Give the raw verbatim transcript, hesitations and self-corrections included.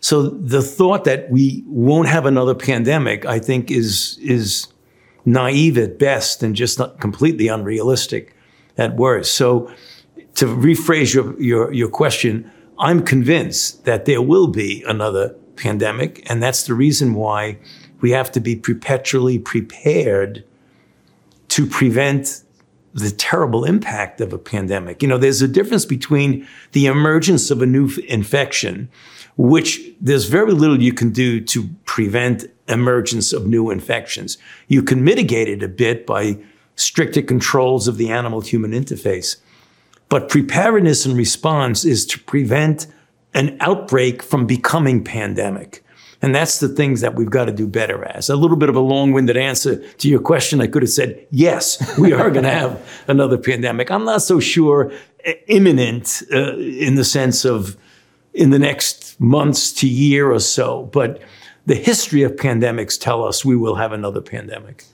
So the thought that we won't have another pandemic, I think, is, is naive at best and just not completely unrealistic at worst. So to rephrase your, your, your question, I'm convinced that there will be another pandemic, and that's the reason why we have to be perpetually prepared to prevent the terrible impact of a pandemic. You know, there's a difference between the emergence of a new infection, which there's very little you can do to prevent emergence of new infections. You can mitigate it a bit by stricter controls of the animal-human interface. But preparedness and response is to prevent an outbreak from becoming pandemic. And that's the things that we've got to do better as. A little bit of a long-winded answer to your question. I could have said, yes, we are going to have another pandemic. I'm not so sure imminent uh, in the sense of in the next months to year or so. But the history of pandemics tell us we will have another pandemic.